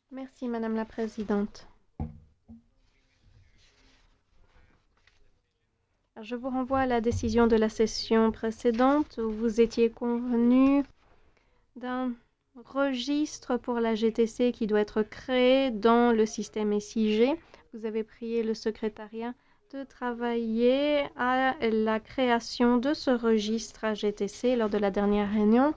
Merci, Madame la Présidente. Je vous renvoie à la décision de la session précédente où vous étiez convenu d'un registre pour la GTC qui doit être créé dans le système SIG. Vous avez prié le secrétariat de travailler à la création de ce registre à GTC lors de la dernière réunion.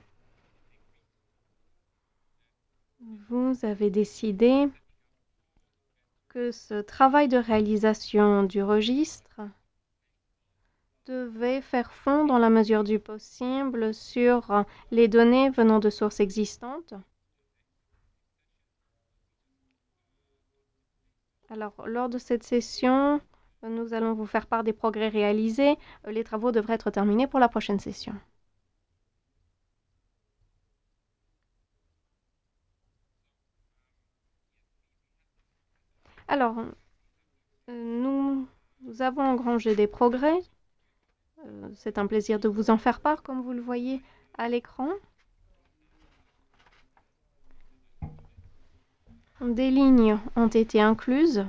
Vous avez décidé que ce travail de réalisation du registre devait faire fond dans la mesure du possible sur les données venant de sources existantes. Alors, lors de cette session, nous allons vous faire part des progrès réalisés. Les travaux devraient être terminés pour la prochaine session. Alors, nous avons engrangé des progrès. C'est un plaisir de vous en faire part, comme vous le voyez à l'écran. Des lignes ont été incluses.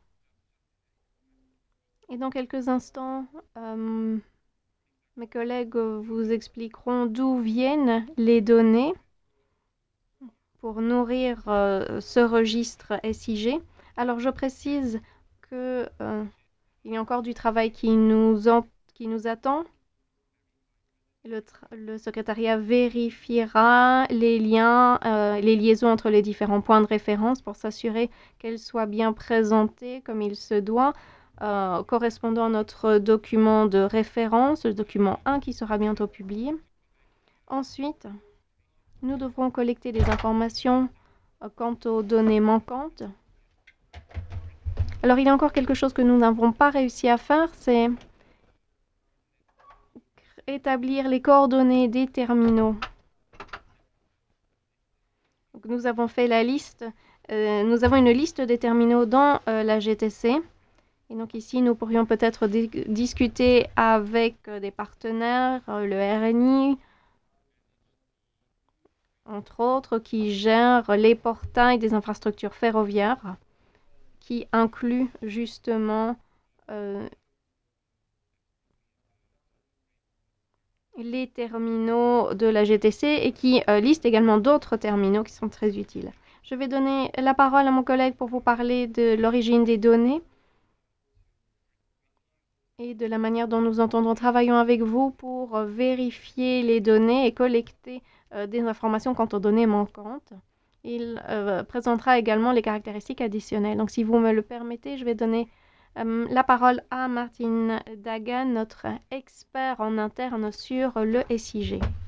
Et dans quelques instants, mes collègues vous expliqueront d'où viennent les données pour nourrir ce registre SIG. Alors, je précise qu'il y a encore du travail qui nous attend. Le secrétariat vérifiera les liens, les liaisons entre les différents points de référence pour s'assurer qu'elles soient bien présentées comme il se doit, correspondant à notre document de référence, le document 1 qui sera bientôt publié. Ensuite, nous devrons collecter des informations quant aux données manquantes. Alors, il y a encore quelque chose que nous n'avons pas réussi à faire, c'est établir les coordonnées des terminaux. Donc, nous avons fait la liste. Nous avons une liste des terminaux dans la GTC. Et donc ici, nous pourrions peut-être discuter avec des partenaires, le RNI, entre autres, qui gèrent les portails des infrastructures ferroviaires, qui inclut justement les terminaux de la GTC et qui liste également d'autres terminaux qui sont très utiles. Je vais donner la parole à mon collègue pour vous parler de l'origine des données et de la manière dont nous entendons travailler avec vous pour vérifier les données et collecter des informations quant aux données manquantes. Il présentera également les caractéristiques additionnelles. Donc, si vous me le permettez, je vais donner la parole à Martin Dagan, notre expert en interne sur le SIG.